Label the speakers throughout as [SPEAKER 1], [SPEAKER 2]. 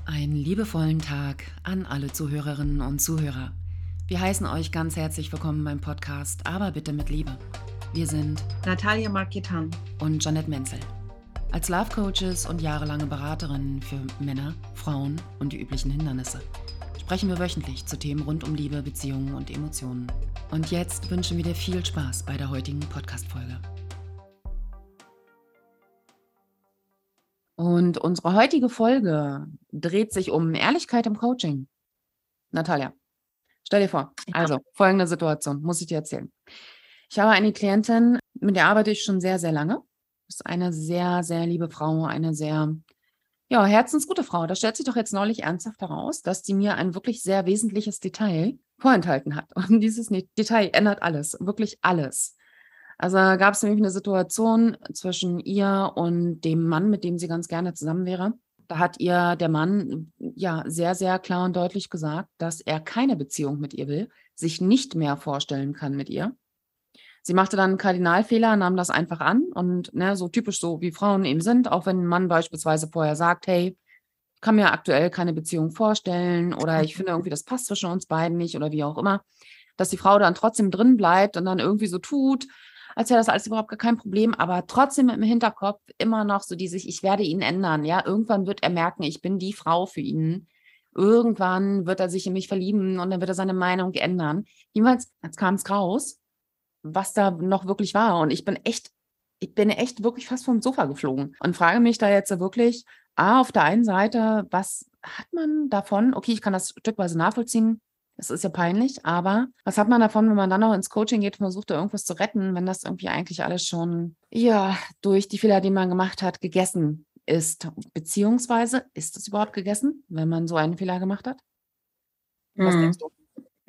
[SPEAKER 1] Einen liebevollen Tag an alle Zuhörerinnen und Zuhörer. Wir heißen euch ganz herzlich willkommen beim Podcast, aber bitte mit Liebe. Wir sind
[SPEAKER 2] Natalia Marketan
[SPEAKER 1] und Jeanette Menzel. Als Love Coaches und jahrelange Beraterinnen für Männer, Frauen und die üblichen Hindernisse sprechen wir wöchentlich zu Themen rund um Liebe, Beziehungen und Emotionen. Und jetzt wünschen wir dir viel Spaß bei der heutigen Podcast-Folge. Und unsere heutige Folge dreht sich um Ehrlichkeit im Coaching. Natalia, stell dir vor, also folgende Situation, muss ich dir erzählen. Ich habe eine Klientin, mit der arbeite ich schon sehr, sehr lange. Das ist eine sehr, sehr liebe Frau, eine sehr, herzensgute Frau. Da stellt sich doch jetzt neulich ernsthaft heraus, dass die mir ein wirklich sehr wesentliches Detail vorenthalten hat. Und dieses Detail ändert alles, wirklich alles. Also gab es nämlich eine Situation zwischen ihr und dem Mann, mit dem sie ganz gerne zusammen wäre. Da hat ihr der Mann sehr, sehr klar und deutlich gesagt, dass er keine Beziehung mit ihr will, sich nicht mehr vorstellen kann mit ihr. Sie machte dann einen Kardinalfehler, nahm das einfach an und so typisch so, wie Frauen eben sind, auch wenn ein Mann beispielsweise vorher sagt, hey, ich kann mir aktuell keine Beziehung vorstellen oder ich finde irgendwie, das passt zwischen uns beiden nicht oder wie auch immer, dass die Frau dann trotzdem drin bleibt und dann irgendwie so tut, als wäre das alles überhaupt gar kein Problem, aber trotzdem im Hinterkopf immer noch so dieses, ich werde ihn ändern, ja, irgendwann wird er merken, ich bin die Frau für ihn. Irgendwann wird er sich in mich verlieben und dann wird er seine Meinung ändern. Jedenfalls, jetzt kam es raus, was da noch wirklich war. Und ich bin echt wirklich fast vom Sofa geflogen und frage mich da jetzt wirklich, auf der einen Seite, was hat man davon? Okay, ich kann das stückweise nachvollziehen. Es ist ja peinlich, aber was hat man davon, wenn man dann noch ins Coaching geht und versucht, da irgendwas zu retten, wenn das irgendwie eigentlich alles schon, durch die Fehler, die man gemacht hat, gegessen ist? Beziehungsweise, ist es überhaupt gegessen, wenn man so einen Fehler gemacht hat? Was denkst du?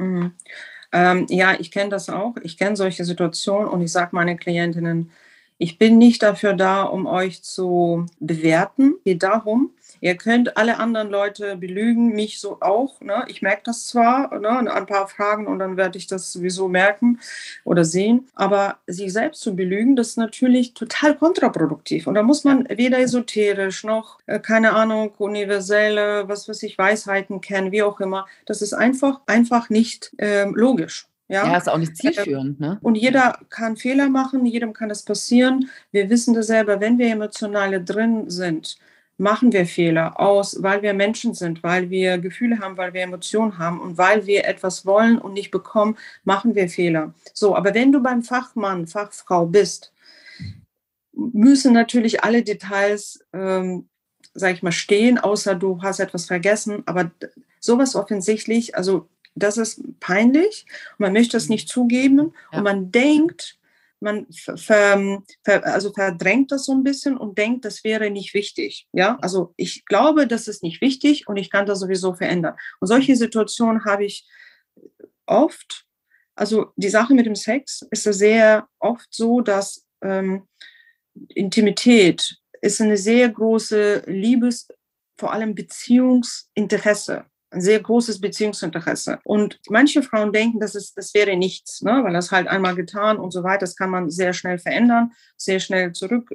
[SPEAKER 2] Ja, ich kenne das auch. Ich kenne solche Situationen und ich sage meinen Klientinnen, ich bin nicht dafür da, um euch zu bewerten. Es geht darum, ihr könnt alle anderen Leute belügen, mich so auch. Ne? Ich merke das zwar, ne, ein paar Fragen und dann werde ich das sowieso merken oder sehen. Aber sich selbst zu belügen, das ist natürlich total kontraproduktiv. Und da muss man weder esoterisch noch, keine Ahnung, universelle, was weiß ich, Weisheiten kennen, wie auch immer. Das ist einfach nicht logisch.
[SPEAKER 1] Ja, ist auch nicht zielführend, ne?
[SPEAKER 2] Und jeder kann Fehler machen, jedem kann das passieren. Wir wissen das selber, wenn wir emotional drin sind, machen wir Fehler weil wir Menschen sind, weil wir Gefühle haben, weil wir Emotionen haben und weil wir etwas wollen und nicht bekommen, machen wir Fehler. So, aber wenn du beim Fachmann, Fachfrau bist, müssen natürlich alle Details, sag ich mal, stehen, außer du hast etwas vergessen, aber sowas offensichtlich, also das ist peinlich und man möchte es nicht zugeben und man denkt, man verdrängt das so ein bisschen und denkt, das wäre nicht wichtig. Ja, also ich glaube, das ist nicht wichtig und ich kann das sowieso verändern. Und solche Situationen habe ich oft. Also die Sache mit dem Sex ist sehr oft so, dass Intimität ist eine sehr große vor allem Beziehungsinteresse. Ein sehr großes Beziehungsinteresse. Und manche Frauen denken, das wäre nichts, ne? Weil das halt einmal getan und so weiter, das kann man sehr schnell verändern, sehr schnell zurück,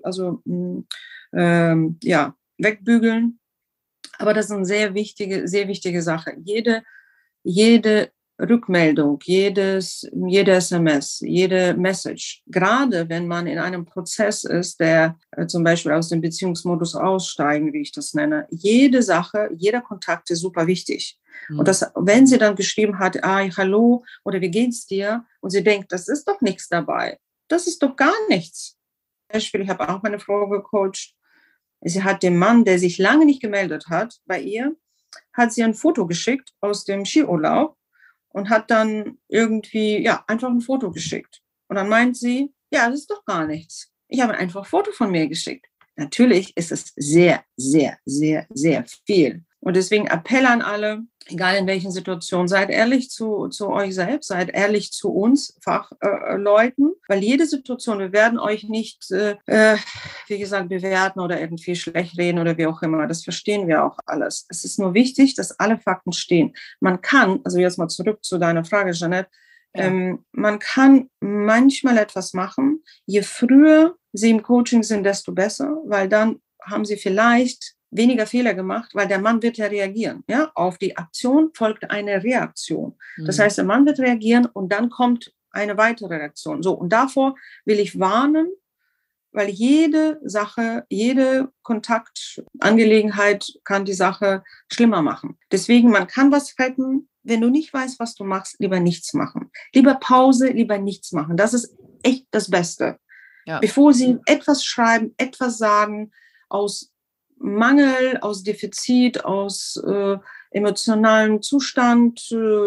[SPEAKER 2] wegbügeln. Aber das ist eine sehr wichtige Sache. Jede Rückmeldung, jede SMS, jede Message, gerade wenn man in einem Prozess ist, der zum Beispiel aus dem Beziehungsmodus aussteigen, wie ich das nenne, jede Sache, jeder Kontakt ist super wichtig. Und wenn sie dann geschrieben hat, hallo oder wie geht's dir? Und sie denkt, das ist doch nichts dabei. Das ist doch gar nichts. Zum Beispiel, ich habe auch meine Frau gecoacht. Sie hat dem Mann, der sich lange nicht gemeldet hat, bei ihr, hat sie ein Foto geschickt aus dem Skiurlaub und hat dann irgendwie, einfach ein Foto geschickt. Und dann meint sie, das ist doch gar nichts. Ich habe einfach ein Foto von mir geschickt. Natürlich ist es sehr, sehr, sehr, sehr viel. Und deswegen Appell an alle, egal in welchen Situationen, seid ehrlich zu euch selbst, seid ehrlich zu uns Fachleuten, weil jede Situation, wir werden euch nicht, wie gesagt, bewerten oder irgendwie schlecht reden oder wie auch immer. Das verstehen wir auch alles. Es ist nur wichtig, dass alle Fakten stehen. Man kann, also jetzt mal zurück zu deiner Frage, Jeanette, man kann manchmal etwas machen. Je früher Sie im Coaching sind, desto besser, weil dann haben Sie vielleicht weniger Fehler gemacht, weil der Mann wird ja reagieren. Ja? Auf die Aktion folgt eine Reaktion. Das heißt, der Mann wird reagieren und dann kommt eine weitere Reaktion. So, und davor will ich warnen, weil jede Sache, jede Kontaktangelegenheit kann die Sache schlimmer machen. Deswegen, man kann was retten. Wenn du nicht weißt, was du machst, lieber nichts machen. Lieber Pause, lieber nichts machen. Das ist echt das Beste. Ja. Bevor Sie etwas schreiben, etwas sagen, aus Mangel, aus Defizit, aus emotionalem Zustand,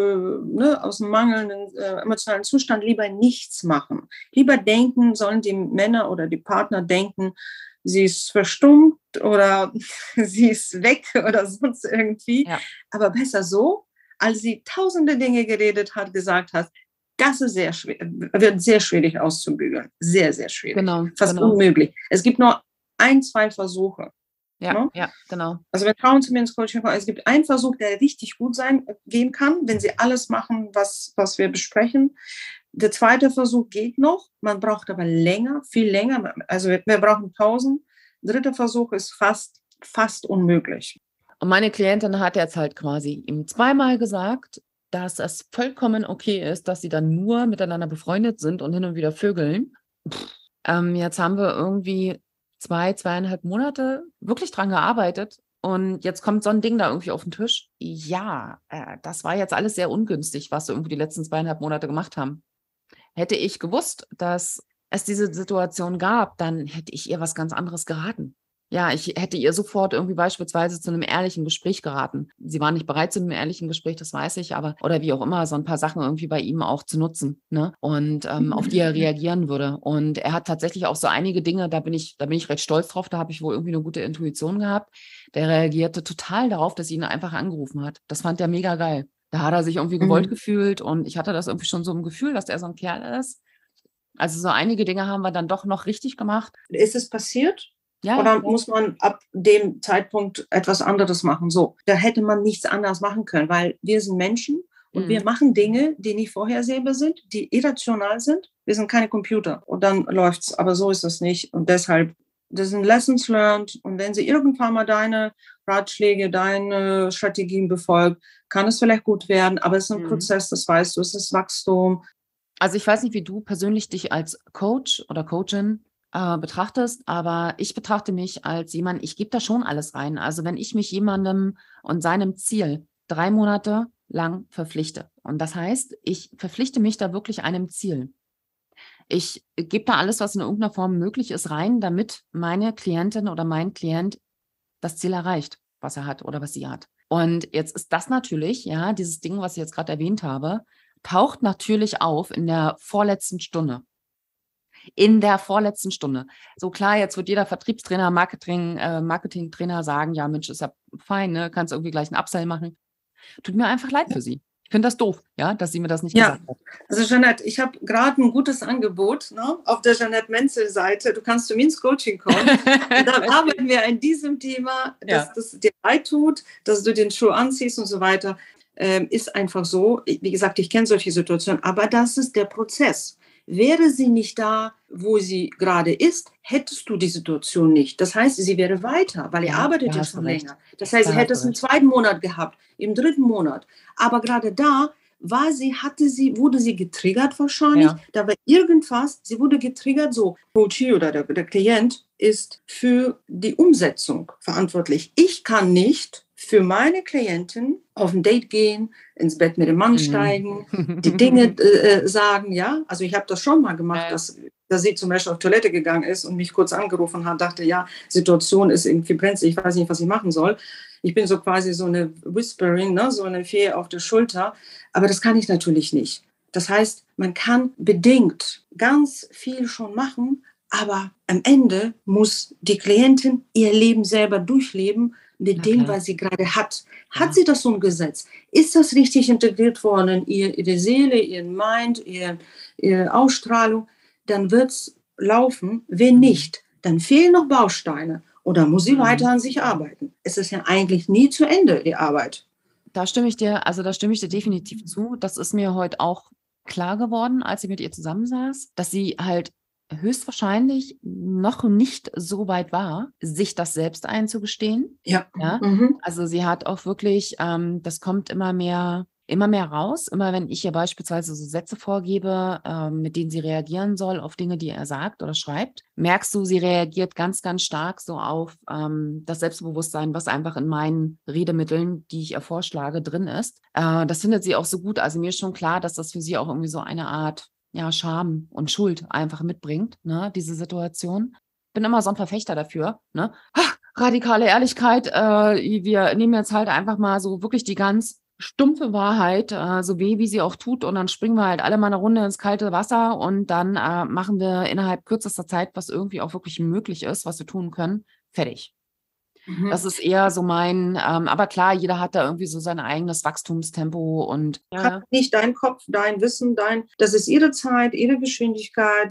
[SPEAKER 2] aus einem mangelnden emotionalen Zustand, lieber nichts machen. Lieber denken, sollen die Männer oder die Partner denken, sie ist verstummt oder sie ist weg oder sonst irgendwie. Ja. Aber besser so, als sie tausende Dinge geredet hat, gesagt hat, das ist sehr schwer, wird sehr schwierig auszubügeln. Sehr, sehr schwierig. Genau, fast unmöglich. Es gibt nur 1, 2 Versuche.
[SPEAKER 1] Ja, no? Ja, genau.
[SPEAKER 2] Also wenn Frauen zu mir ins Coaching kommen, es gibt einen Versuch, der richtig gut gehen kann, wenn sie alles machen, was wir besprechen. Der zweite Versuch geht noch, man braucht aber länger, viel länger. Also wir brauchen Pausen. Der dritte Versuch ist fast unmöglich.
[SPEAKER 1] Und meine Klientin hat jetzt halt quasi ihm 2-mal gesagt, dass es vollkommen okay ist, dass sie dann nur miteinander befreundet sind und hin und wieder vögeln. Jetzt haben wir irgendwie 2,5 Monate wirklich dran gearbeitet und jetzt kommt so ein Ding da irgendwie auf den Tisch. Ja, das war jetzt alles sehr ungünstig, was wir irgendwie die letzten 2,5 Monate gemacht haben. Hätte ich gewusst, dass es diese Situation gab, dann hätte ich ihr was ganz anderes geraten. Ja, ich hätte ihr sofort irgendwie beispielsweise zu einem ehrlichen Gespräch geraten. Sie war nicht bereit zu einem ehrlichen Gespräch, das weiß ich, aber, oder wie auch immer, so ein paar Sachen irgendwie bei ihm auch zu nutzen, ne? Und auf die er reagieren würde. Und er hat tatsächlich auch so einige Dinge, da bin ich recht stolz drauf, da habe ich wohl irgendwie eine gute Intuition gehabt. Der reagierte total darauf, dass sie ihn einfach angerufen hat. Das fand er mega geil. Da hat er sich irgendwie gewollt gefühlt und ich hatte das irgendwie schon so im Gefühl, dass er so ein Kerl ist. Also so einige Dinge haben wir dann doch noch richtig gemacht.
[SPEAKER 2] Ist es passiert? Ja, oder muss man ab dem Zeitpunkt etwas anderes machen? So, da hätte man nichts anderes machen können, weil wir sind Menschen und wir machen Dinge, die nicht vorhersehbar sind, die irrational sind. Wir sind keine Computer und dann läuft's. Aber so ist es nicht und deshalb, das sind Lessons learned und wenn sie irgendwann mal deine Ratschläge, deine Strategien befolgt, kann es vielleicht gut werden, aber es ist ein Prozess, das weißt du, es ist Wachstum.
[SPEAKER 1] Also ich weiß nicht, wie du persönlich dich als Coach oder Coachin betrachtest, aber ich betrachte mich als jemand, ich gebe da schon alles rein. Also wenn ich mich jemandem und seinem Ziel 3 Monate lang verpflichte und das heißt, ich verpflichte mich da wirklich einem Ziel. Ich gebe da alles, was in irgendeiner Form möglich ist, rein, damit meine Klientin oder mein Klient das Ziel erreicht, was er hat oder was sie hat. Und jetzt ist das natürlich, ja, dieses Ding, was ich jetzt gerade erwähnt habe, taucht natürlich auf in der vorletzten Stunde. In der vorletzten Stunde. So klar, jetzt wird jeder Vertriebstrainer, Marketingtrainer sagen, ja Mensch, ist ja fein, ne? Kannst irgendwie gleich einen Upsell machen. Tut mir einfach leid für sie. Ich finde das doof, ja, dass sie mir das nicht gesagt hat.
[SPEAKER 2] Also Jeanette, ich habe gerade ein gutes Angebot, ne, auf der Jeanette Menzel-Seite. Du kannst zu mir ins Coaching kommen. Und dann arbeiten wir an diesem Thema, dass das dir leid tut, dass du den Schuh anziehst und so weiter. Ist einfach so. Wie gesagt, ich kenne solche Situationen, aber das ist der Prozess. Wäre sie nicht da, wo sie gerade ist, hättest du die Situation nicht. Das heißt, sie wäre weiter, weil ihr arbeitet ja schon länger. Das heißt, sie hätte es im 2. Monat gehabt, im 3. Monat. Aber gerade da wurde sie getriggert wahrscheinlich. Ja. Da war irgendwas, sie wurde getriggert so. Coach oder der Klient ist für die Umsetzung verantwortlich. Ich kann nicht für meine Klienten auf ein Date gehen, ins Bett mit dem Mann steigen, die Dinge sagen, ja. Also ich habe das schon mal gemacht, dass sie zum Beispiel auf Toilette gegangen ist und mich kurz angerufen hat, dachte, ja, Situation ist irgendwie brenzlig, ich weiß nicht, was ich machen soll. Ich bin so quasi so eine Whispering, ne, so eine Fee auf der Schulter, aber das kann ich natürlich nicht. Das heißt, man kann bedingt ganz viel schon machen, aber am Ende muss die Klientin ihr Leben selber durchleben, mit dem, was sie gerade hat. Hat sie das umgesetzt? Ist das richtig integriert worden? Ihre Seele, ihren Mind, ihre Ausstrahlung? Dann wird es laufen. Wenn nicht, dann fehlen noch Bausteine. Oder muss sie weiter an sich arbeiten? Es ist ja eigentlich nie zu Ende, die Arbeit.
[SPEAKER 1] Da stimme ich dir definitiv zu. Das ist mir heute auch klar geworden, als ich mit ihr zusammensaß, dass sie halt höchstwahrscheinlich noch nicht so weit war, sich das selbst einzugestehen.
[SPEAKER 2] Ja.
[SPEAKER 1] Ja,
[SPEAKER 2] Mhm.
[SPEAKER 1] also sie hat auch wirklich, das kommt immer mehr raus. Immer wenn ich ihr beispielsweise so Sätze vorgebe, mit denen sie reagieren soll auf Dinge, die er sagt oder schreibt, merkst du, sie reagiert ganz, ganz stark so auf das Selbstbewusstsein, was einfach in meinen Redemitteln, die ich ihr vorschlage, drin ist. Das findet sie auch so gut. Also mir ist schon klar, dass das für sie auch irgendwie so eine Art, ja, Scham und Schuld einfach mitbringt, ne, diese Situation. Bin immer so ein Verfechter dafür, ne? Radikale Ehrlichkeit, wir nehmen jetzt halt einfach mal so wirklich die ganz stumpfe Wahrheit, so weh, wie sie auch tut, und dann springen wir halt alle mal eine Runde ins kalte Wasser und dann machen wir innerhalb kürzester Zeit, was irgendwie auch wirklich möglich ist, was wir tun können, fertig.
[SPEAKER 2] Mhm.
[SPEAKER 1] Das ist eher so mein, aber klar, jeder hat da irgendwie so sein eigenes Wachstumstempo und ja.
[SPEAKER 2] Nicht dein Kopf, dein Wissen, das ist ihre Zeit, ihre Geschwindigkeit,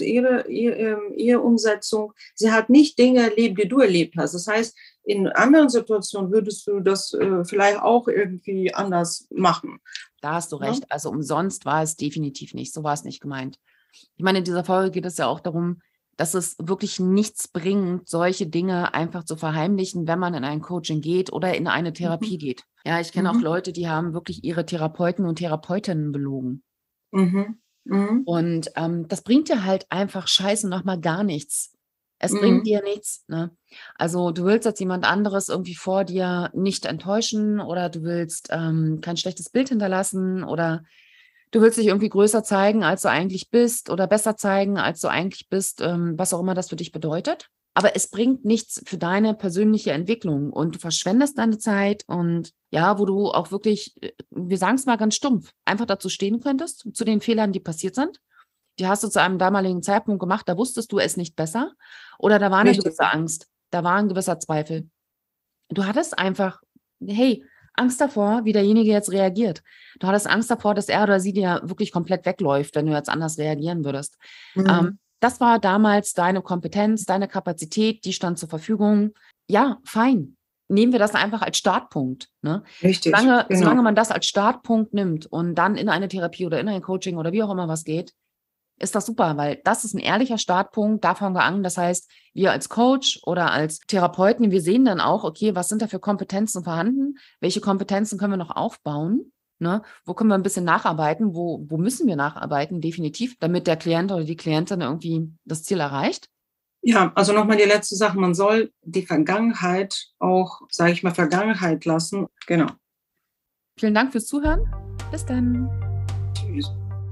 [SPEAKER 2] ihre Umsetzung. Sie hat nicht Dinge erlebt, die du erlebt hast. Das heißt, in anderen Situationen würdest du das vielleicht auch irgendwie anders machen.
[SPEAKER 1] Da hast du
[SPEAKER 2] Ja?
[SPEAKER 1] recht. Also umsonst war es definitiv nicht. So war es nicht gemeint. Ich meine, in dieser Folge geht es ja auch darum, dass es wirklich nichts bringt, solche Dinge einfach zu verheimlichen, wenn man in ein Coaching geht oder in eine Therapie geht. Ja, ich kenne auch Leute, die haben wirklich ihre Therapeuten und Therapeutinnen belogen.
[SPEAKER 2] Mhm. Mhm.
[SPEAKER 1] Und das bringt dir halt einfach scheiße nochmal gar nichts. Es
[SPEAKER 2] Mhm.
[SPEAKER 1] bringt dir nichts. Ne? Also du willst jetzt jemand anderes irgendwie vor dir nicht enttäuschen oder du willst kein schlechtes Bild hinterlassen oder du willst dich irgendwie größer zeigen, als du eigentlich bist oder besser zeigen, als du eigentlich bist, was auch immer das für dich bedeutet. Aber es bringt nichts für deine persönliche Entwicklung und du verschwendest deine Zeit und ja, wo du auch wirklich, wir sagen es mal ganz stumpf, einfach dazu stehen könntest, zu den Fehlern, die passiert sind. Die hast du zu einem damaligen Zeitpunkt gemacht, da wusstest du es nicht besser oder da war eine
[SPEAKER 2] Richtig.
[SPEAKER 1] gewisse Angst, da war ein gewisser Zweifel. Du hattest einfach, hey, Angst davor, wie derjenige jetzt reagiert. Du hattest Angst davor, dass er oder sie dir wirklich komplett wegläuft, wenn du jetzt anders reagieren würdest.
[SPEAKER 2] Mhm.
[SPEAKER 1] Das war damals deine Kompetenz, deine Kapazität, die stand zur Verfügung. Ja, fein. Nehmen wir das einfach als Startpunkt. Ne?
[SPEAKER 2] Richtig,
[SPEAKER 1] Solange
[SPEAKER 2] genau.
[SPEAKER 1] man das als Startpunkt nimmt und dann in eine Therapie oder in ein Coaching oder wie auch immer was geht, ist das super, weil das ist ein ehrlicher Startpunkt, davon gegangen. Das heißt, wir als Coach oder als Therapeuten, wir sehen dann auch, okay, was sind da für Kompetenzen vorhanden? Welche Kompetenzen können wir noch aufbauen? Ne? Wo können wir ein bisschen nacharbeiten? Wo müssen wir nacharbeiten? Definitiv, damit der Klient oder die Klientin irgendwie das Ziel erreicht.
[SPEAKER 2] Ja, also nochmal die letzte Sache. Man soll die Vergangenheit auch, sage ich mal, Vergangenheit lassen. Genau.
[SPEAKER 1] Vielen Dank fürs Zuhören. Bis dann.
[SPEAKER 2] Tschüss.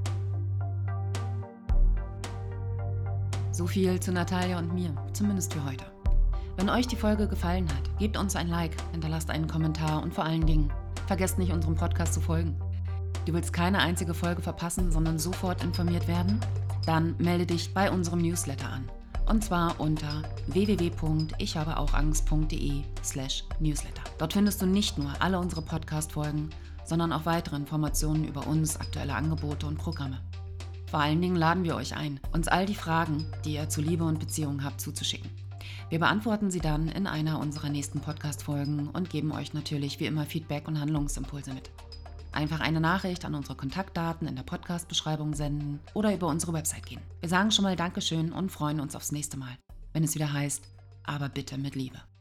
[SPEAKER 1] So viel zu Natalia und mir, zumindest für heute. Wenn euch die Folge gefallen hat, gebt uns ein Like, hinterlasst einen Kommentar und vor allen Dingen, vergesst nicht, unserem Podcast zu folgen. Du willst keine einzige Folge verpassen, sondern sofort informiert werden? Dann melde dich bei unserem Newsletter an. Und zwar unter www.ichhabeauchangst.de/newsletter. Dort findest du nicht nur alle unsere Podcast-Folgen, sondern auch weitere Informationen über uns, aktuelle Angebote und Programme. Vor allen Dingen laden wir euch ein, uns all die Fragen, die ihr zu Liebe und Beziehungen habt, zuzuschicken. Wir beantworten sie dann in einer unserer nächsten Podcast-Folgen und geben euch natürlich wie immer Feedback und Handlungsimpulse mit. Einfach eine Nachricht an unsere Kontaktdaten in der Podcast-Beschreibung senden oder über unsere Website gehen. Wir sagen schon mal Dankeschön und freuen uns aufs nächste Mal, wenn es wieder heißt, aber bitte mit Liebe.